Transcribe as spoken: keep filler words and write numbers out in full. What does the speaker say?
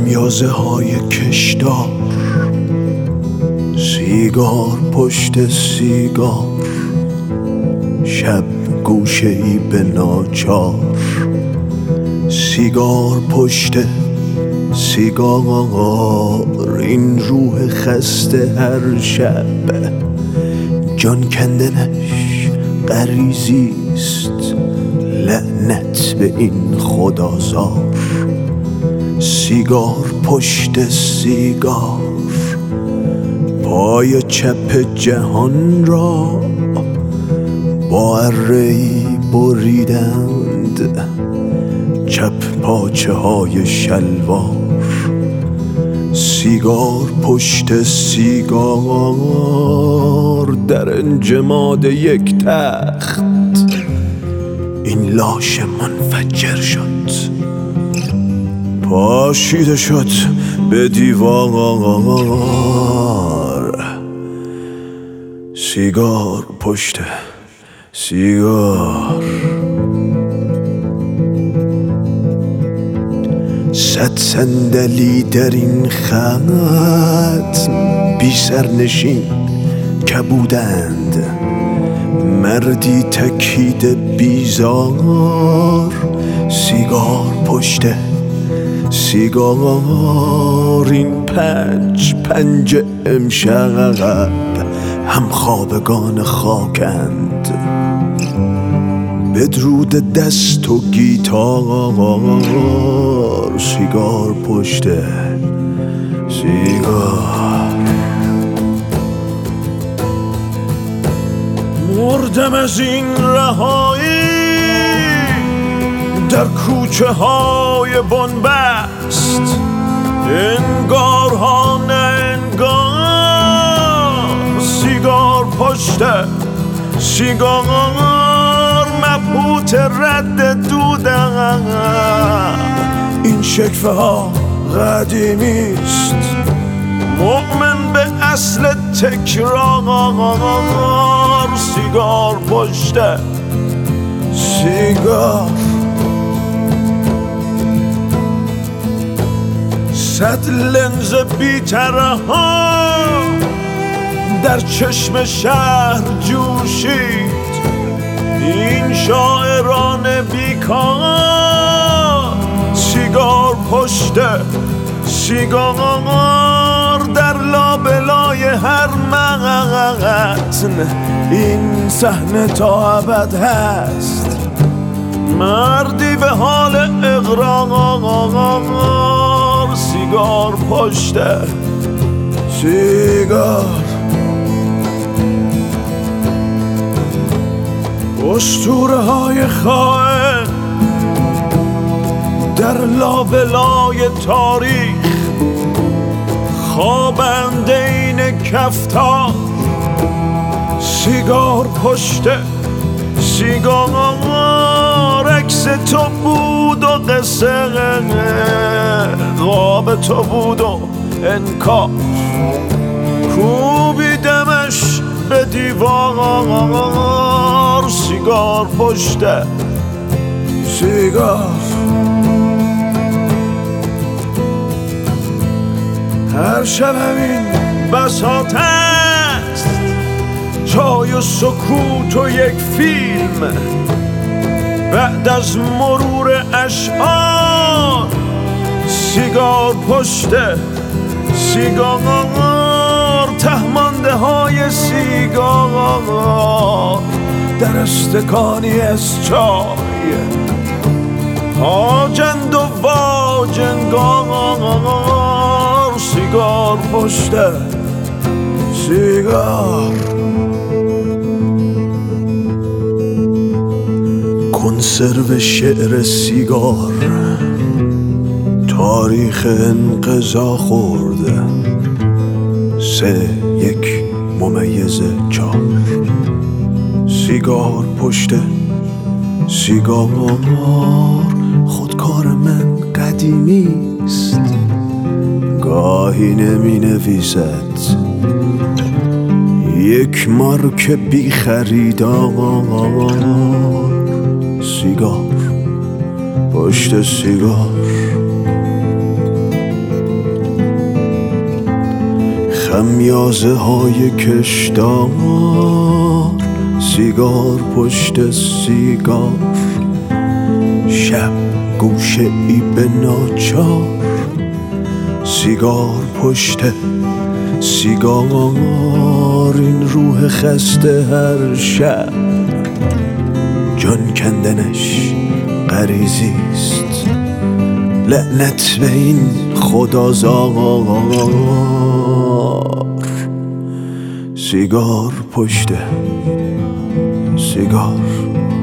خمیازه های کشدار، سیگار پشت سیگار، شب گوشه ای به ناچار، سیگار پشت سیگار، این روح خسته هر شب جان کندنش غریزیست، لعنت به این خدازار. سیگار پشت سیگار، پای چپ جهان را با اره‌ای بریدند، چپ پاچه های شلوار. سیگار پشت سیگار، در انجماد یک تخت این لاش منفجر شد، پاشیده شد به دیوار. سیگار پشت سیگار، صد صندلی در این خط بی سرنشین کبودند، مردی تکیده بیزار. سیگار پشت سیگار، این پنج پنج امشب هم خوابگان خاکند، بدرود دست و گیتار. سیگار پشت سیگار، مردم از این رهایی در کوچه های بنبست، انگار ها نه انگار. سیگار پشت سیگار، مبهوت رد دودم، این شکفه ها قدیمیست، مؤمن به اصل تکرار. سیگار پشت سیگار، صد لنز بی‌طرح ها در چشم شهر جوشید، این شاعران بیکار. سیگار پشت سیگار، در لابلای هر متن این صحنه تا ابد هست، مردی به حال اقرار. سیگار پشت سیگار، اسطوره های خائن در لابلای تاریخ، خوابنده این کفتار. سیگار پشت سیگار، عکس تو بود و قصه خواب تو بود و انکار، کوبیدمش به دیوار. سیگار پشت سیگار، هر شب همین بساط است، جای و سکوت و یک فیلم بعد از مرور اشعار. سیگار پشت سیگار، تهمانده های سیگار در استکانی از چای، هاجند و واجنگار. سیگار پشت سیگار، کنسرو شعر سیگار، تاریخ انقضا خورده، سه یک ممیز چار. سیگار پشت سیگار، خودکار من قدیمیست، گاهی نمی نویسد، یک مارک بی خریدار. سیگار پشت سیگار، خمیازه های کشدار، سیگار پشت سیگار، شب گوشه ای به ناچار، سیگار پشت سیگار. این روح خسته هر شب جان کندنش غریزیست، لعنت به این خدازار. سیگار پشت سیگار.